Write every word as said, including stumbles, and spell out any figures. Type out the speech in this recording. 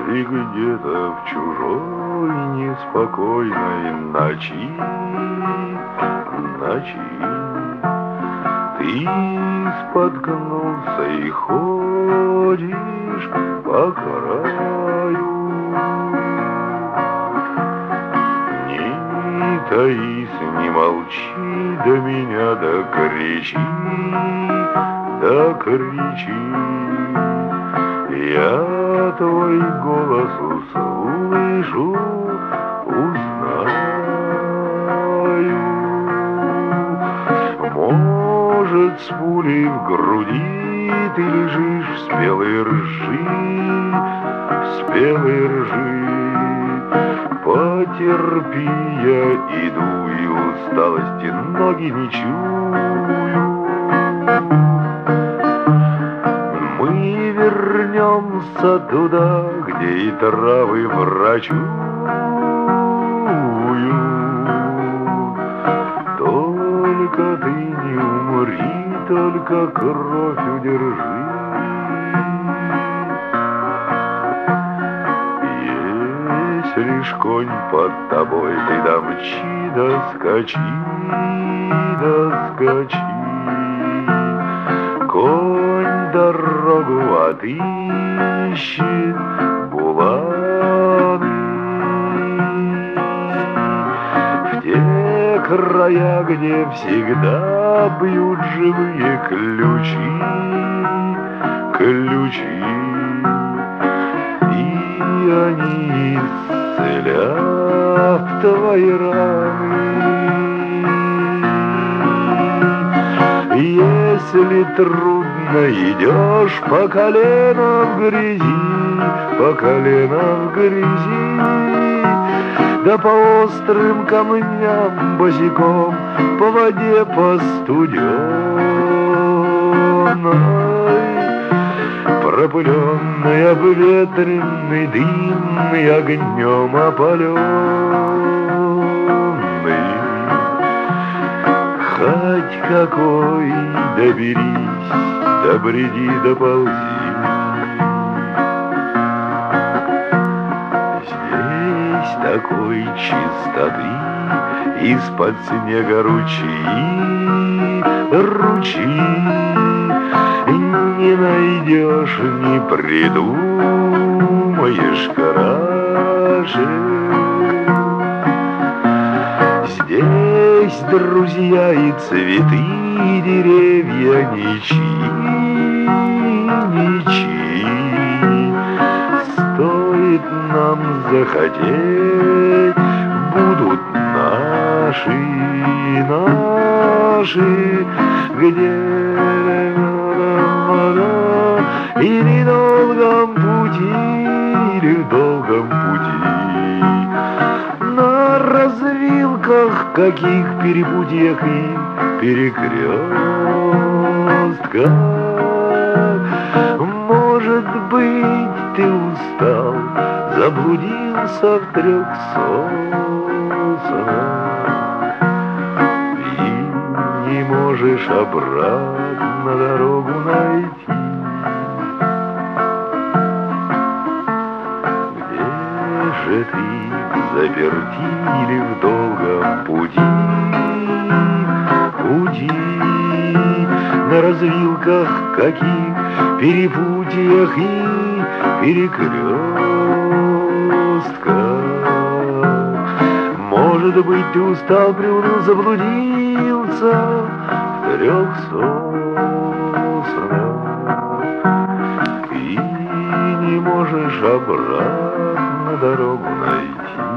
И где-то в чужой неспокойной ночи, ночи ты споткнулся и ходишь по краю. Не таись, не молчи, до меня да кричи, да кричи. Я твой голос услышу, узнаю. Может, с пулей в груди ты лежишь в спелой ржи, в спелой ржи. Потерпи, я иду, и усталости ноги не чую. Мы вернемся туда, где и травы врачуют. Только ты не умри, только кровь удержи. Лишь конь под тобой, ты домчи, да скачи, да скачи. Конь дорогу отыщет булавы в те края, где всегда бьют живые ключи, ключи. И они исцелят твои раны. Если трудно идешь по колено в грязи, по колено в грязи, да по острым камням босиком, по воде по студеной, пропыленный, обветренный, дымный, огнем опаленный. Хоть какой доберись, добреди, доползи. Здесь такой чистоты из-под снега ручьи, ручьи. Не найдешь, не придумаешь краше. Здесь друзья и цветы, и деревья ничьи, ничьи. Стоит нам захотеть, будут наши, наши, где или в долгом пути, или в долгом пути. На развилках каких перепутьях и перекрестках. Может быть, ты устал, заблудился в трех соснах и не можешь обратно дорогу найти. Же ты заперти или в долгом пути, пути, на развилках каких перепутьях и перекрестках. Может быть, ты устал, приуныл, заблудился в трех соснах и не можешь обратно дорогу найти.